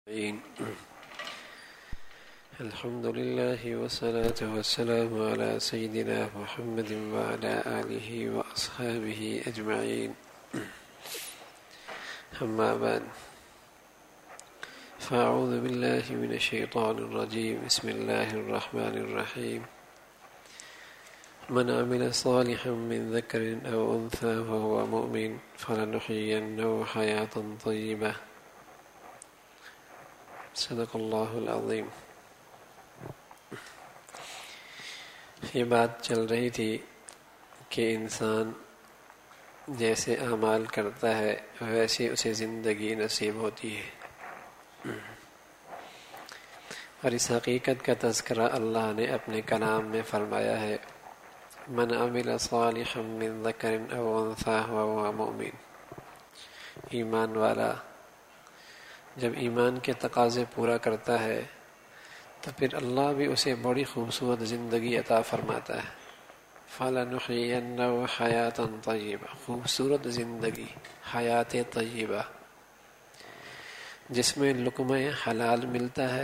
الحمد لله والصلاة والسلام على سيدنا محمد وعلى آله وأصحابه أجمعين. أما بعد فأعوذ بالله من الشيطان الرجيم. بسم الله الرحمن الرحيم. من عمل صالحا من ذكر أو أنثى وهو مؤمن فلنحيينه حياة طيبة. صدق اللہ العظیم. یہ بات چل رہی تھی کہ انسان جیسے اعمال کرتا ہے ویسے اسے زندگی نصیب ہوتی ہے، اور اس حقیقت کا تذکرہ اللہ نے اپنے کلام میں فرمایا ہے. من عمل صالحا من ذکر او انثی وهو مؤمن. ایمان والا جب ایمان کے تقاضے پورا کرتا ہے تو پھر اللہ بھی اسے بڑی خوبصورت زندگی عطا فرماتا ہے. فَلَنُحْيِيَنَّهُ حَيَاةً طَيِّبَةً. خوبصورت زندگی، حیات طیبہ، جس میں لقمہ حلال ملتا ہے،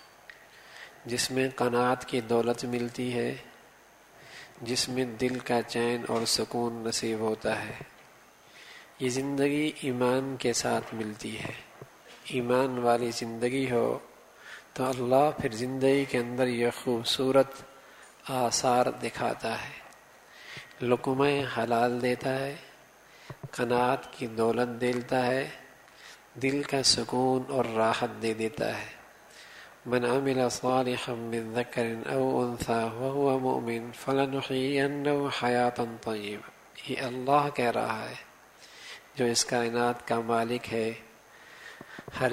جس میں قناعت کی دولت ملتی ہے، جس میں دل کا چین اور سکون نصیب ہوتا ہے. یہ زندگی ایمان کے ساتھ ملتی ہے. ایمان والی زندگی ہو تو اللہ پھر زندگی کے اندر یہ خوبصورت آثار دکھاتا ہے. لقمہ حلال دیتا ہے، قناعت کی دولت دیتا ہے، دل کا سکون اور راحت دے دیتا ہے. من عمل صالحا من ذکر او انثی وهو مؤمن فلنحیینہ حیاة طیبہ. یہ اللہ کہہ رہا ہے جو اس کائنات کا مالک ہے. ہر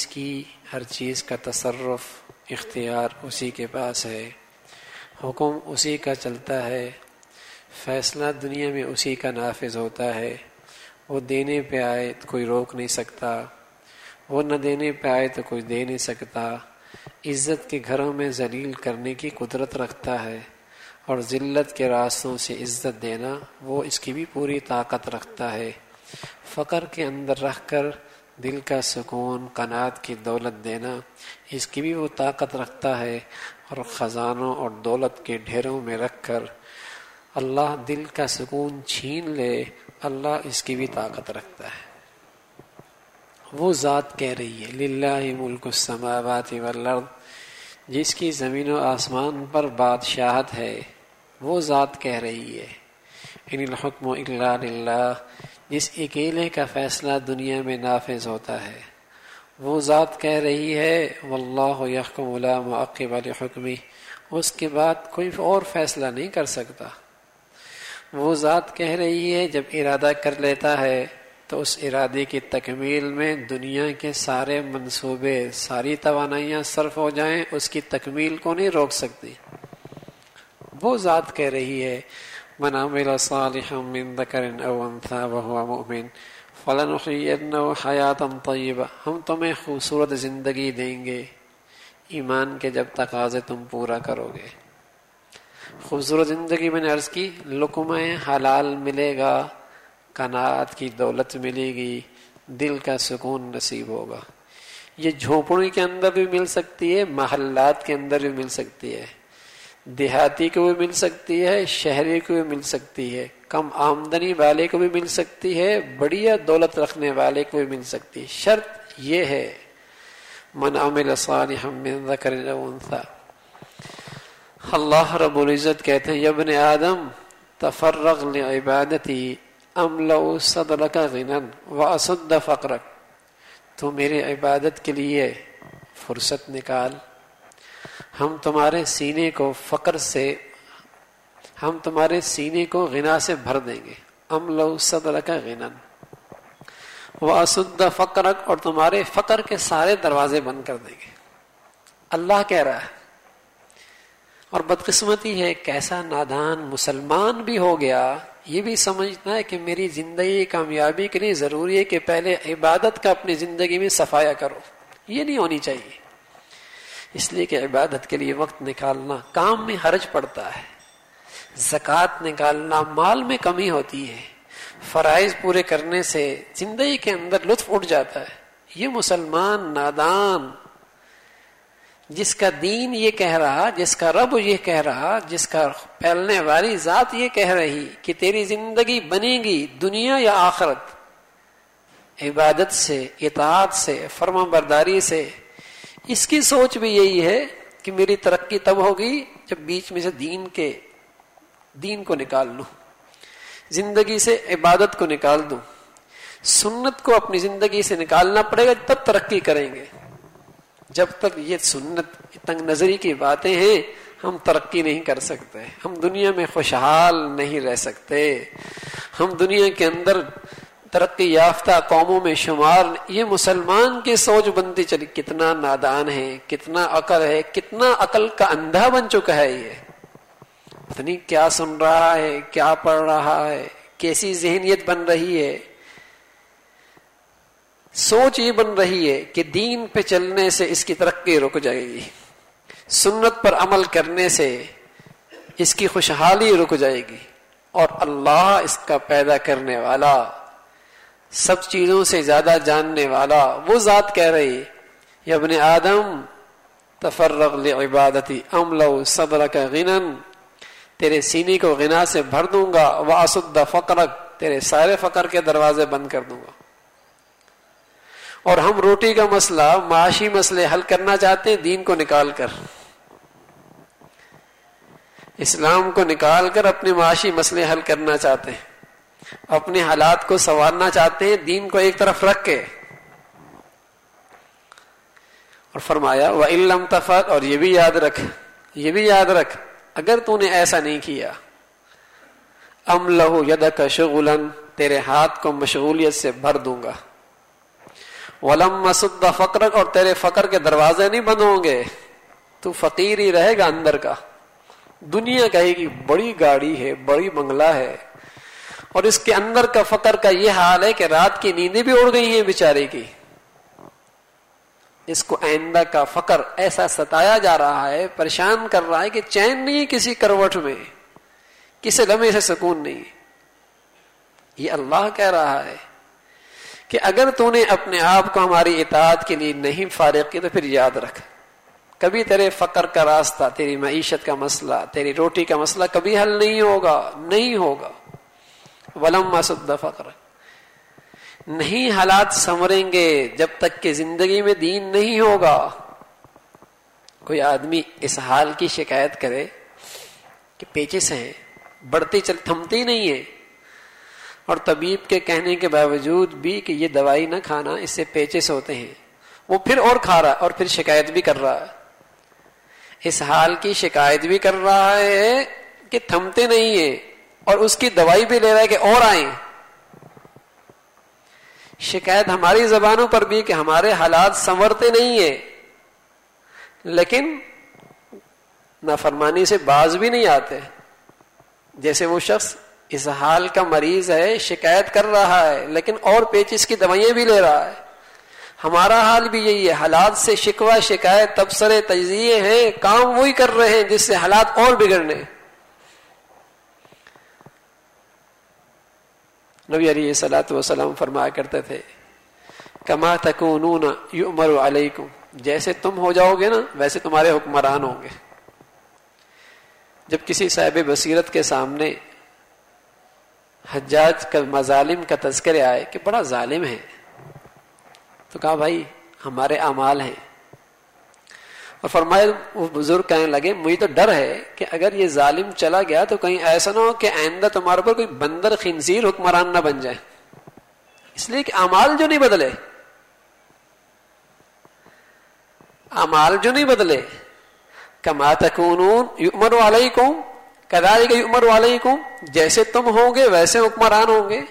چیز کا تصرف، اختیار اسی کے پاس ہے، حکم اسی کا چلتا ہے، فیصلہ دنیا میں اسی کا نافذ ہوتا ہے. وہ دینے پہ آئے تو کوئی روک نہیں سکتا، وہ نہ دینے پہ آئے تو کوئی دے نہیں سکتا. عزت کے گھروں میں ذلیل کرنے کی قدرت رکھتا ہے، اور ذلت کے راستوں سے عزت دینا وہ اس کی بھی پوری طاقت رکھتا ہے. فقر کے اندر رکھ کر دل کا سکون، قناعت کی دولت دینا اس کی بھی وہ طاقت رکھتا ہے، اور خزانوں اور دولت کے ڈھیروں میں رکھ کر اللہ دل کا سکون چھین لے، اللہ اس کی بھی طاقت رکھتا ہے. وہ ذات کہہ رہی ہے للہ ملک السماوات والارض، جس کی زمین و آسمان پر بادشاہت ہے. وہ ذات کہہ رہی ہے ان الحکم الا للہ، جس اکیلے کا فیصلہ دنیا میں نافذ ہوتا ہے. وہ ذات کہہ رہی ہے واللہ یحکم لا معقب لحکمہ، اس کے بعد کوئی اور فیصلہ نہیں کر سکتا. وہ ذات کہہ رہی ہے جب ارادہ کر لیتا ہے تو اس ارادے کی تکمیل میں دنیا کے سارے منصوبے، ساری توانائیاں صرف ہو جائیں، اس کی تکمیل کو نہیں روک سکتی. وہ ذات کہہ رہی ہے من عمل صالحا من ذکر او انثی وهو مؤمن فلنحیینہ حیاة طیبہ. ہم تمہیں خوبصورت زندگی دیں گے ایمان کے جب تقاضے تم پورا کرو گے. خوبصورت زندگی میں نے عرض کی، لقمہ حلال ملے گا، قناعت کی دولت ملے گی، دل کا سکون نصیب ہوگا. یہ جھونپڑی کے اندر بھی مل سکتی ہے، محلات کے اندر بھی مل سکتی ہے، دیہاتی کو بھی مل سکتی ہے، شہری کو بھی مل سکتی ہے، کم آمدنی والے کو بھی مل سکتی ہے، بڑھیا دولت رکھنے والے کو بھی مل سکتی ہے. شرط یہ ہے من عمل صالحا من ذکر او انثی. اللہ رب العزت کہتے ہیں یا ابن آدم تفرغ لعبادتی املأ صدرک غنا واسد فقرک. تو میرے عبادت کے لیے فرصت نکال، ہم تمہارے سینے کو غنا سے بھر دیں گے. املأ صدرک غنا واسد فقرک، اور تمہارے فقر کے سارے دروازے بند کر دیں گے. اللہ کہہ رہا ہے. اور بدقسمتی ہے کیسا نادان مسلمان بھی ہو گیا، یہ بھی سمجھتا ہے کہ میری زندگی کامیابی کے لیے ضروری ہے کہ پہلے عبادت کا اپنی زندگی میں صفایا کرو. یہ نہیں ہونی چاہیے. اس لیے کہ عبادت کے لیے وقت نکالنا، کام میں حرج پڑتا ہے، زکوٰۃ نکالنا، مال میں کمی ہوتی ہے، فرائض پورے کرنے سے زندگی کے اندر لطف اٹھ جاتا ہے. یہ مسلمان نادان جس کا دین یہ کہہ رہا، جس کا رب یہ کہہ رہا، جس کا پھیلنے والی ذات یہ کہہ رہی کہ تیری زندگی بنے گی دنیا یا آخرت عبادت سے، اطاعت سے، فرما برداری سے، اس کی سوچ بھی یہی ہے کہ میری ترقی تب ہوگی جب بیچ میں سے دین کو نکال لوں، زندگی سے عبادت کو نکال دوں، سنت کو اپنی زندگی سے نکالنا پڑے گا، تب ترقی کریں گے۔ جب تک یہ سنت تنگ نظری کی باتیں ہیں ہم ترقی نہیں کر سکتے، ہم دنیا میں خوشحال نہیں رہ سکتے، ہم دنیا کے اندر ترقی یافتہ قوموں میں شمار۔ یہ مسلمان کی سوچ بنتی چلی، کتنا نادان ہے، کتنا عقل ہے، کتنا عقل کا اندھا بن چکا ہے، یہ پتہ نہیں کیا سن رہا ہے، کیا پڑھ رہا ہے، کیسی ذہنیت بن رہی ہے۔ سوچ یہ بن رہی ہے کہ دین پہ چلنے سے اس کی ترقی رک جائے گی، سنت پر عمل کرنے سے اس کی خوشحالی رک جائے گی، اور اللہ اس کا پیدا کرنے والا، سب چیزوں سے زیادہ جاننے والا وہ ذات کہہ رہی یا ابن آدم تفرغ لعبادتی املؤ صدرک غنا، تیرے سینے کو غنا سے بھر دوں گا، واسد فقرک، تیرے سارے فقر کے دروازے بند کر دوں گا۔ اور ہم روٹی کا مسئلہ، معاشی مسئلے حل کرنا چاہتے ہیں دین کو نکال کر، اسلام کو نکال کر اپنے معاشی مسئلے حل کرنا چاہتے ہیں، اپنے حالات کو سنوارنا چاہتے ہیں دین کو ایک طرف رکھ کے۔ اور فرمایا وَإِن لَّمْ تَفْعَلْ، اور یہ بھی یاد رکھ اگر تو نے ایسا نہیں کیا، أَمْلَأُ يَدَكَ شُغْلًا، تیرے ہاتھ کو مشغولیت سے بھر دوں گا، وَلَمْ أَسُدَّ فَقْرَكَ، اور تیرے فقر کے دروازے نہیں بند ہوں گے، تو فقیر ہی رہے گا اندر کا۔ دنیا کہے گی بڑی گاڑی ہے، بڑی بنگلہ ہے، اور اس کے اندر کا فقر کا یہ حال ہے کہ رات کی نیندیں بھی اڑ گئی ہیں بیچارے کی، اس کو آئندہ کا فقر ایسا ستایا جا رہا ہے، پریشان کر رہا ہے کہ چین نہیں کسی کروٹ میں، کسی لمحے سے سکون نہیں۔ یہ اللہ کہہ رہا ہے کہ اگر تو نے اپنے آپ کو ہماری اطاعت کے لیے نہیں فارغ کی تو پھر یاد رکھ، کبھی تیرے فقر کا راستہ، تیری معیشت کا مسئلہ، تیری روٹی کا مسئلہ کبھی حل نہیں ہوگا۔ وَلَمْ أَسُدَّ فَقْرَ، نہیں حالات سنوریں گے جب تک کہ زندگی میں دین نہیں ہوگا۔ کوئی آدمی اس حال کی شکایت کرے کہ پیچس ہیں، بڑھتی تھمتی نہیں ہے، اور طبیب کے کہنے کے باوجود بھی کہ یہ دوائی نہ کھانا، اس سے پیچس ہوتے ہیں، وہ پھر اور کھا رہا اور پھر شکایت بھی کر رہا ہے، اس حال کی شکایت بھی کر رہا ہے کہ تھمتے نہیں ہیں، اور اس کی دوائی بھی لے رہا ہے کہ اور آئیں۔ شکایت ہماری زبانوں پر بھی کہ ہمارے حالات سنورتے نہیں ہیں، لیکن نافرمانی سے باز بھی نہیں آتے۔ جیسے وہ شخص اس حال کا مریض ہے، شکایت کر رہا ہے لیکن اور پیچس کی دوائیاں بھی لے رہا ہے، ہمارا حال بھی یہی ہے، حالات سے شکوہ، شکایت، تبصرے، تجزیے ہیں، کام وہی کر رہے ہیں جس سے حالات اور بگڑنے۔ نبی علیہ الصلوۃ والسلام فرمایا کرتے تھے کما تکونون یؤمر علیکم، جیسے تم ہو جاؤ گے نا ویسے تمہارے حکمران ہوں گے۔ جب کسی صاحب بصیرت کے سامنے حجاج کا مظالم کا تذکرے آئے کہ بڑا ظالم ہے، تو کہا بھائی ہمارے اعمال ہیں، اور فرمایا وہ بزرگ کہنے لگے مجھے تو ڈر ہے کہ اگر یہ ظالم چلا گیا تو کہیں ایسا نہ ہو کہ آئندہ تمہارے پر کوئی بندر خنزیر حکمران نہ بن جائے، اس لیے کہ اعمال جو نہیں بدلے کما تکونون یؤمر علیکم کذالک یؤمر علیکم، جیسے تم ہوں گے ویسے حکمران ہوں گے۔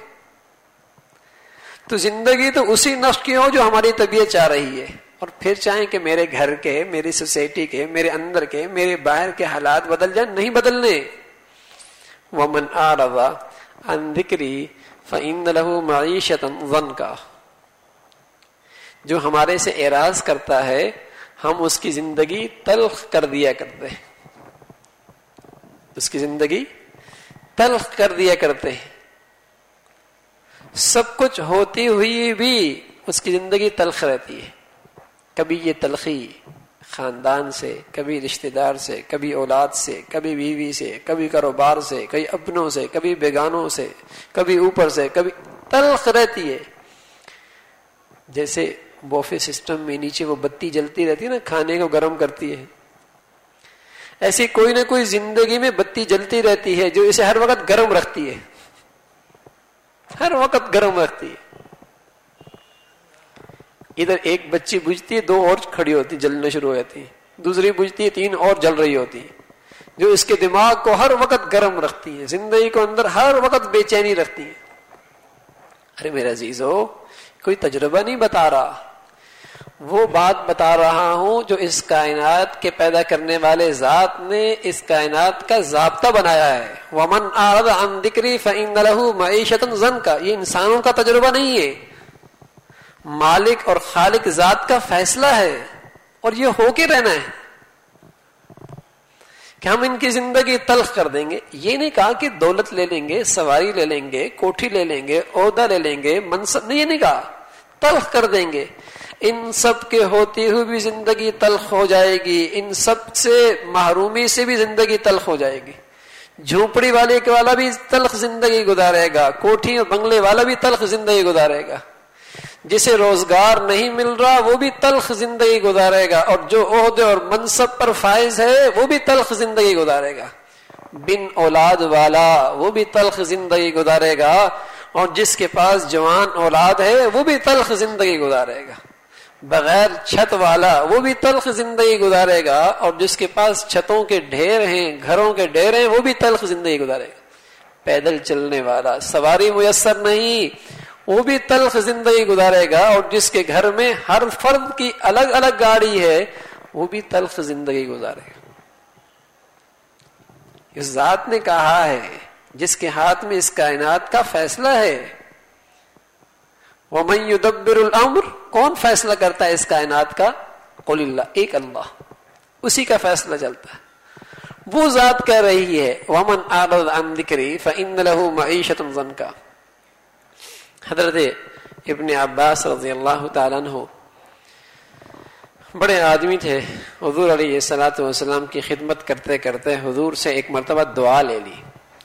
تو زندگی تو اسی نفس کی ہو جو ہماری طبیعت چاہ رہی ہے، اور پھر چاہیں کہ میرے گھر کے، میری سوسائٹی کے، میرے اندر کے، میرے باہر کے حالات بدل جائیں، نہیں بدلنے۔ وَمَنْ أَعْرَضَ عَنْ ذِكْرِي فَإِنَّ لَهُ مَعِيشَةً ضَنْكًا، جو ہمارے سے اعراض کرتا ہے ہم اس کی زندگی تلخ کر دیا کرتے ہیں، اس کی زندگی تلخ کر دیا کرتے ہیں۔ سب کچھ ہوتی ہوئی بھی اس کی زندگی تلخ رہتی ہے. کبھی یہ تلخی خاندان سے، کبھی رشتہ دار سے، کبھی اولاد سے، کبھی بیوی سے، کبھی کاروبار سے، کبھی اپنوں سے، کبھی بیگانوں سے، کبھی اوپر سے، کبھی تلخ رہتی ہے. جیسے بوفے سسٹم میں نیچے وہ بتی جلتی رہتی ہے نا، کھانے کو گرم کرتی ہے، ایسی کوئی نہ کوئی زندگی میں بتی جلتی رہتی ہے جو اسے ہر وقت گرم رکھتی ہے، ہر وقت گرم رکھتی ہے. ادھر ایک بچی بجھتی ہے، دو اور کھڑی ہوتی جلنا شروع ہو جاتی ہے، دوسری بجھتی ہے، تین اور جل رہی ہوتی ہے، جو اس کے دماغ کو ہر وقت گرم رکھتی ہے، زندگی کو اندر ہر وقت بے چینی رکھتی ہے. ارے میرا عزیزو، کوئی تجربہ نہیں بتا رہا، وہ بات بتا رہا ہوں جو اس کائنات کے پیدا کرنے والے ذات نے اس کائنات کا ضابطہ بنایا ہے. وَمَنْ أَعْرَضَ عَنْ ذِكْرِي فَإِنَّ لَهُ مَعِيشَةً ضَنْكَ. یہ انسانوں کا تجربہ نہیں ہے، مالک اور خالق ذات کا فیصلہ ہے، اور یہ ہو کے رہنا ہے کہ ہم ان کی زندگی تلخ کر دیں گے. یہ نہیں کہا کہ دولت لے لیں گے، سواری لے لیں گے، کوٹھی لے لیں گے، عہدہ لے لیں گے، منصب نہیں، یہ نہیں کہا تلخ کر دیں گے. ان سب کے ہوتے ہوئے بھی زندگی تلخ ہو جائے گی، ان سب سے محرومی سے بھی زندگی تلخ ہو جائے گی. جھونپڑی والے کے والا بھی تلخ زندگی گزارے گا، کوٹھی اور بنگلے والا بھی تلخ زندگی گزارے گا، جسے روزگار نہیں مل رہا وہ بھی تلخ زندگی گزارے گا، اور جو عہدے اور منصب پر فائز ہے وہ بھی تلخ زندگی گزارے گا. بن اولاد والا وہ بھی تلخ زندگی گزارے گا، اور جس کے پاس جوان اولاد ہے وہ بھی تلخ زندگی گزارے گا. بغیر چھت والا وہ بھی تلخ زندگی گزارے گا، اور جس کے پاس چھتوں کے ڈھیر ہیں، گھروں کے ڈھیر ہیں، وہ بھی تلخ زندگی گزارے گا. پیدل چلنے والا، سواری میسر نہیں، وہ بھی تلخ زندگی گزارے گا، اور جس کے گھر میں ہر فرد کی الگ الگ گاڑی ہے وہ بھی تلخ زندگی گزارے گا. اس ذات نے کہا ہے جس کے ہاتھ میں اس کائنات کا فیصلہ ہے. وَمَن يُدَبِّرُ الْأَمْرَ، کون فیصلہ کرتا ہے اس کائنات کا؟ قُلِ اللَّهُ، ایک اللہ، اسی کا فیصلہ چلتا ہے. وہ ذات کہہ رہی ہے وَمَنْ أَعْرَضَ عَنْ ذِكْرِي فَإِنَّ لَهُ مَعِيشَةً ضَنْكَ. حضرت ابن عباس رضی اللہ تعالیٰ عنہ بڑے آدمی تھے، حضور علیہ الصلوۃ والسلام کی خدمت کرتے کرتے حضور سے ایک مرتبہ دعا لے لی.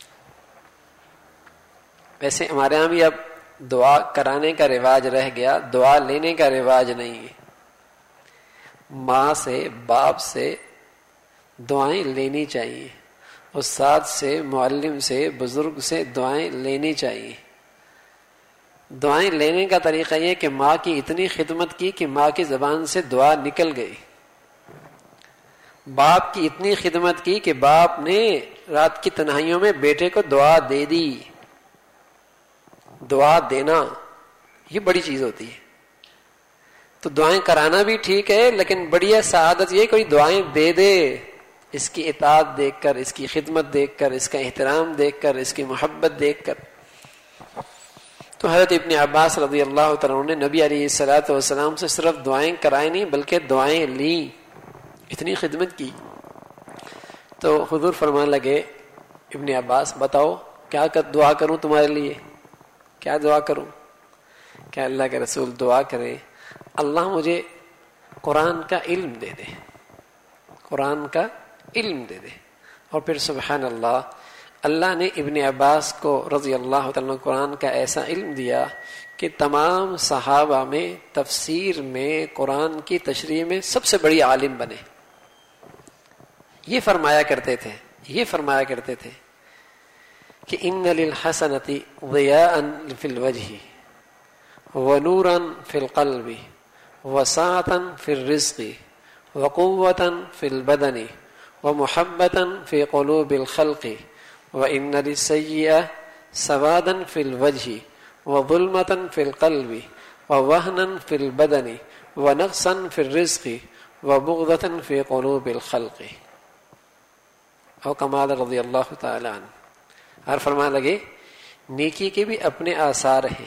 ویسے ہمارے ہاں بھی اب دعا کرانے کا رواج رہ گیا، دعا لینے کا رواج نہیں ہے. ماں سے، باپ سے دعائیں لینی چاہیے، استاد سے، معلم سے، بزرگ سے دعائیں لینی چاہیے. دعائیں لینے کا طریقہ یہ کہ ماں کی اتنی خدمت کی کہ ماں کی زبان سے دعا نکل گئی، باپ کی اتنی خدمت کی کہ باپ نے رات کی تنہائیوں میں بیٹے کو دعا دے دی. دعا دینا یہ بڑی چیز ہوتی ہے. تو دعائیں کرانا بھی ٹھیک ہے، لیکن بڑی سعادت یہ کوئی دعائیں دے دے، اس کی اطاعت دیکھ کر، اس کی خدمت دیکھ کر، اس کا احترام دیکھ کر، اس کی محبت دیکھ کر. تو حضرت ابن عباس رضی اللہ تعالیٰ نے نبی علیہ الصلوۃ والسلام سے صرف دعائیں کرائیں نہیں بلکہ دعائیں لیں، اتنی خدمت کی. تو حضور فرمانے لگے ابن عباس بتاؤ کیا دعا کروں تمہارے لیے، کیا دعا کروں؟ کیا اللہ کے رسول دعا کرے اللہ مجھے قرآن کا علم دے دے، قرآن کا علم دے دے. اور پھر سبحان اللہ، اللہ نے ابن عباس کو رضی اللہ تعالیٰ قرآن کا ایسا علم دیا کہ تمام صحابہ میں تفسیر میں، قرآن کی تشریح میں سب سے بڑی عالم بنے. یہ فرمایا کرتے تھے کہ ان للحسنۃ ضیاء فی الوجہ ونورا فی القلب وسعة فی الرزق وقوة فی البدن ومحبة فی قلوب الخلق وَإِنَّ لِلسَّيِّئَةِ سَوَادًا فِي الْوَجْهِ وَظُلْمَةً فِي الْقَلْبِ وَوَهْنًا فِي الْبَدَنِ وَنَقْصًا فِي الرِّزْقِ وَبُغْضَةً فِي قُلُوبِ الْخَلْقِ. اور کمال رضی اللہ تعالیٰ عنہ اور فرمانے لگے نیکی کے بھی اپنے آثار ہیں.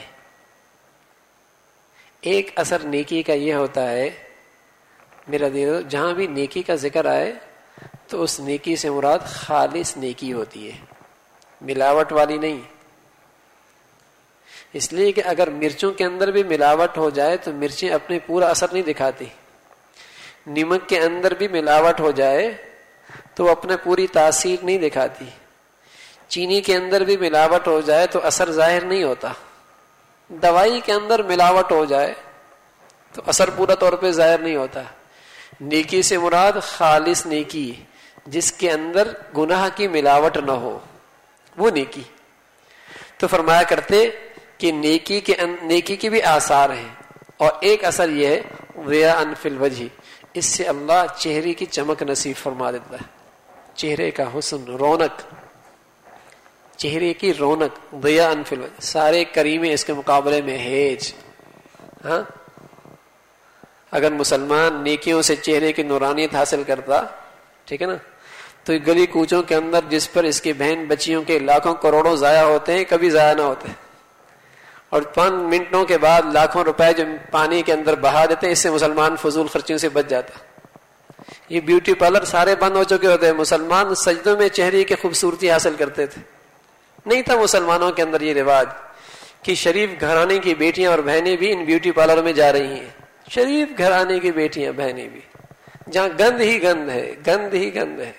ایک اثر نیکی کا یہ ہوتا ہے میرا دیو، جہاں بھی نیکی کا ذکر آئے تو اس نیکی سے مراد خالص نیکی ہوتی ہے، ملاوٹ والی نہیں. اس لیے کہ اگر مرچوں کے اندر بھی ملاوٹ ہو جائے تو مرچیں اپنے پورا اثر نہیں دکھاتی. نمک کے اندر بھی ملاوٹ ہو جائے تو اپنے پوری تاثیر نہیں دکھاتی. چینی کے اندر بھی ملاوٹ ہو جائے تو اثر ظاہر نہیں ہوتا. دوائی کے اندر ملاوٹ ہو جائے تو اثر پورا طور پہ ظاہر نہیں ہوتا. نیکی سے مراد خالص نیکی جس کے اندر گناہ کی ملاوٹ نہ ہو، وہ نیکی. تو فرمایا کرتے کہ نیکی کے بھی آثار ہیں، اور ایک اثر یہ ہے ضیاء فی الوجہ، اس سے اللہ چہرے کی چمک نصیب فرما دیتا ہے. چہرے کا حسن، رونق، چہرے کی رونق. ضیاء فی الوجہ، سارے کریمے اس کے مقابلے میں ہیج. ہاں، اگر مسلمان نیکیوں سے چہرے کی نورانیت حاصل کرتا، ٹھیک ہے نا، تو گلی کوچوں کے اندر جس پر اس کی بہن بچیوں کے لاکھوں کروڑوں ضائع ہوتے ہیں کبھی ضائع نہ ہوتے، اور 5 منٹوں کے بعد لاکھوں روپے جو پانی کے اندر بہا دیتے ہیں، اس سے مسلمان فضول خرچیوں سے بچ جاتا. یہ بیوٹی پارلر سارے بند ہو چکے ہوتے ہیں. مسلمان سجدوں میں چہرے کی خوبصورتی حاصل کرتے تھے. نہیں تھا مسلمانوں کے اندر یہ رواج کہ شریف گھرانے کی بیٹیاں اور بہنیں بھی ان بیوٹی پارلر میں جا رہی ہیں. شریف گھرانے کی بیٹیاں بہنیں بھی، جہاں گند ہی گند ہے، گند ہی گند ہے.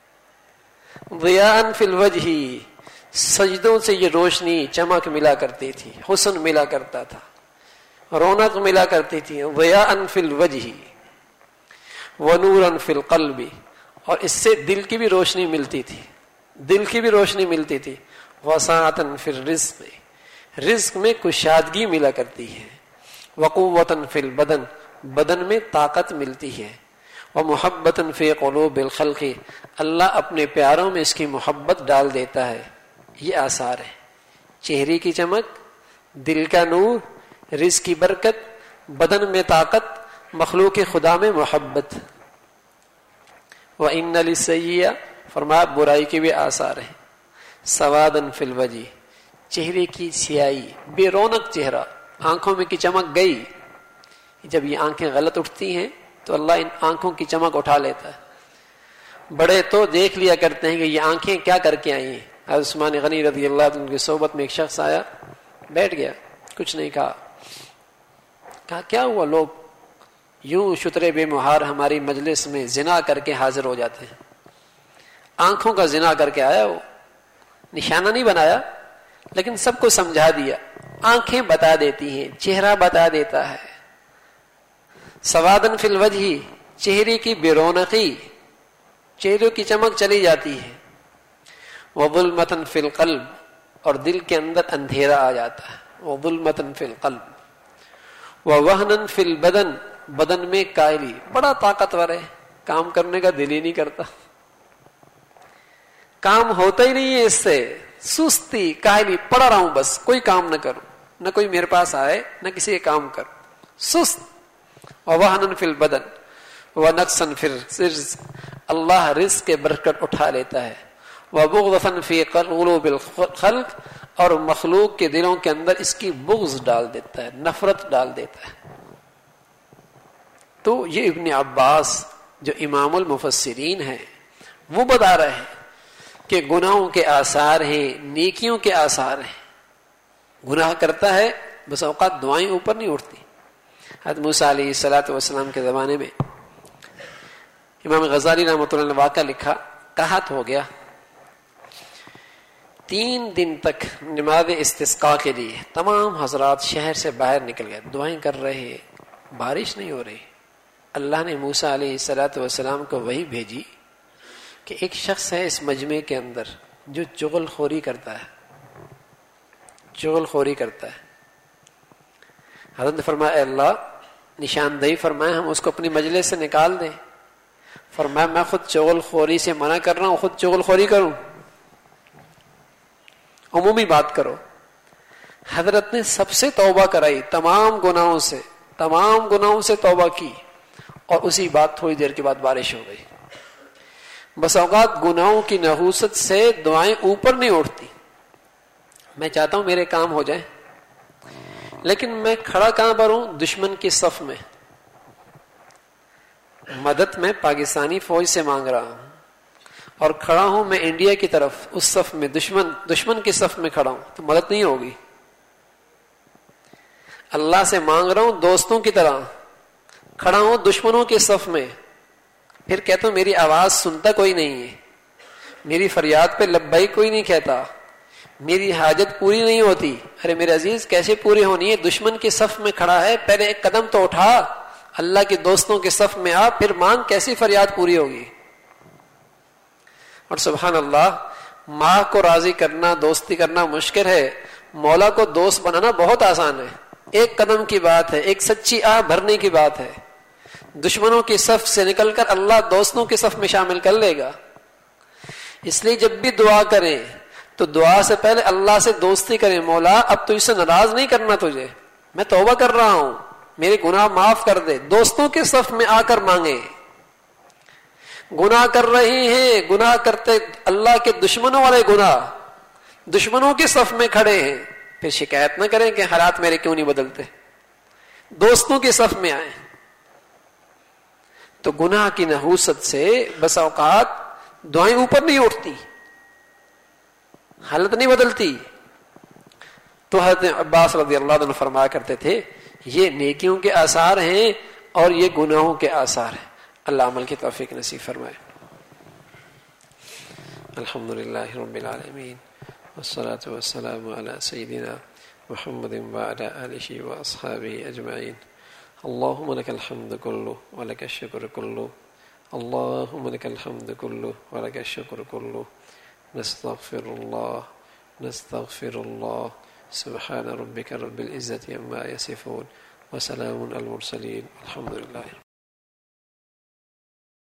ضیاء فی الوجہ، سجدوں سے یہ روشنی چمک ملا کرتی تھی، حسن ملا کرتا تھا، رونق ملا کرتی تھی. ضیاء فی الوجہ ونورا فی القلب، اور اس سے دل کی بھی روشنی ملتی تھی، دل کی بھی روشنی ملتی تھی. وسعۃ فی الرزق، رزق میں کشادگی ملا کرتی ہے. وقوۃ فی البدن، بدن میں طاقت ملتی ہے. ومحبۃ فی قلوب الخلق، اللہ اپنے پیاروں میں اس کی محبت ڈال دیتا ہے. یہ آثار ہے، چہرے کی چمک، دل کا نور، رزق کی برکت، بدن میں طاقت، مخلوق خدا میں محبت. وَإِنَّ لِلسَّيِّئَةِ، فرمایا برائی کے بھی آثار ہیں. سوادن فی الوجہ، چہرے کی سیاہی، بے رونق چہرہ، آنکھوں میں کی چمک گئی. جب یہ آنکھیں غلط اٹھتی ہیں تو اللہ ان آنکھوں کی چمک اٹھا لیتا ہے. بڑے تو دیکھ لیا کرتے ہیں کہ یہ آنکھیں کیا کر کے آئی ہیں. حضرت عثمان غنی رضی اللہ عنہ کی صحبت میں ایک شخص آیا، بیٹھ گیا، کچھ نہیں کہا. کہا کیا ہوا؟ لوگ یوں شترے بے مہار ہماری مجلس میں زنا کر کے حاضر ہو جاتے ہیں. آنکھوں کا زنا کر کے آیا، وہ نشانہ نہیں بنایا لیکن سب کو سمجھا دیا. آنکھیں بتا دیتی ہیں، چہرہ بتا دیتا ہے. سوادن فی الوجہ، چہرے کی بے رونقی، چہرے کی چمک چلی جاتی ہے. وظلمۃ فی القلب، اور دل کے اندر اندھیرا آ جاتا ہے. وظلمۃ فی القلب. ووہن فی البدن، بدن میں کائلی، بڑا طاقتور ہے، کام کرنے کا دل ہی نہیں کرتا، کام ہوتا ہی نہیں ہے اس سے. سستی، کائلی، پڑا رہا ہوں بس، کوئی کام نہ کروں، نہ کوئی میرے پاس آئے نہ کسی کا کام کروں، سست. ووہن فی البدن ونقصا فی الرزق، اللہ رزق کے برکت اٹھا لیتا ہے. وبغضا فی قلوب الخلق، اور مخلوق کے دلوں کے اندر اس کی بغض ڈال دیتا ہے، نفرت ڈال دیتا ہے. تو یہ ابن عباس جو امام المفسرین ہیں وہ بتا رہے ہیں کہ گناہوں کے آثار ہیں، نیکیوں کے آثار ہیں. گناہ کرتا ہے، بس اوقات دعائیں اوپر نہیں اٹھتی. حضرت موسیٰ علیہ الصلوۃ والسلام کے زمانے میں امام غزالی رحمۃ اللہ نے واقعہ لکھا، قحط ہو گیا. 3 دن تک نماز استسقاء کے لیے تمام حضرات شہر سے باہر نکل گئے، دعائیں کر رہے ہیں، بارش نہیں ہو رہی. اللہ نے موسیٰ علیہ الصلوۃ والسلام کو وحی بھیجی کہ ایک شخص ہے اس مجمع کے اندر جو چغل خوری کرتا ہے، چغل خوری کرتا ہے. حضرت نے فرمایا اے اللہ نشاندہی فرمائے ہم اس کو اپنی مجلس سے نکال دیں. فرمایا میں خود چغل خوری سے منع کر رہا ہوں، خود چغل خوری کروں؟ عمومی بات کرو. حضرت نے سب سے توبہ کرائی، تمام گناہوں سے توبہ کی، اور اسی بات تھوڑی دیر کے بعد بارش ہو گئی. بس اوقات گناہوں کی نحوست سے دعائیں اوپر نہیں اٹھتی. میں چاہتا ہوں میرے کام ہو جائیں، لیکن میں کھڑا کہاں پر ہوں؟ دشمن کی صف میں. مدد میں پاکستانی فوج سے مانگ رہا ہوں اور کھڑا ہوں میں انڈیا کی طرف، اس صف میں دشمن کی صف میں کھڑا ہوں، تو مدد نہیں ہوگی. اللہ سے مانگ رہا ہوں دوستوں کی طرح، کھڑا ہوں دشمنوں کے صف میں، پھر کہتا ہوں میری آواز سنتا کوئی نہیں ہے، میری فریاد پہ لبیک کوئی نہیں کہتا، میری حاجت پوری نہیں ہوتی. ارے میرے عزیز کیسے پوری ہونی ہے؟ دشمن کے صف میں کھڑا ہے، پہلے ایک قدم تو اٹھا، اللہ کے دوستوں کے صف میں آ، پھر مانگ، کیسی فریاد پوری ہوگی؟ اور سبحان اللہ، ماں کو راضی کرنا، دوستی کرنا مشکل ہے، مولا کو دوست بنانا بہت آسان ہے. ایک قدم کی بات ہے، ایک سچی آہ بھرنے کی بات ہے. دشمنوں کی صف سے نکل کر اللہ دوستوں کی صف میں شامل کر لے گا. اس لیے جب بھی دعا کریں تو دعا سے پہلے اللہ سے دوستی کریں. مولا اب تو اس سے ناراض نہیں کرنا تجھے، میں توبہ کر رہا ہوں، میرے گناہ معاف کر دے. دوستوں کے صف میں آ کر مانگے. گناہ کر رہے ہیں، گناہ کرتے، اللہ کے دشمنوں والے گناہ، دشمنوں کے صف میں کھڑے ہیں، پھر شکایت نہ کریں کہ حالات میرے کیوں نہیں بدلتے. دوستوں کے صف میں آئیں. تو گناہ کی نحوست سے بس اوقات دعائیں اوپر نہیں اٹھتی، حالت نہیں بدلتی. تو حضرت عباس رضی اللہ عنہ فرمایا کرتے تھے یہ نیکیوں کے آثار ہیں اور یہ گناہوں کے آثار ہیں. اللہ عمل کی توفیق نصیب فرمائے. الحمدللہ رب العالمین والصلاة والسلام علی سیدنا محمد وعلی آلہ واصحابہ اجمعین. اللہم لک الحمد کلہ ولک الشکر کلہ، اللہم لک الحمد کلہ ولک الشکر کلہ. نستغفر اللہ سبحان ربک رب العزة عما یصفون وسلام علی المرسلین الحمد للہ.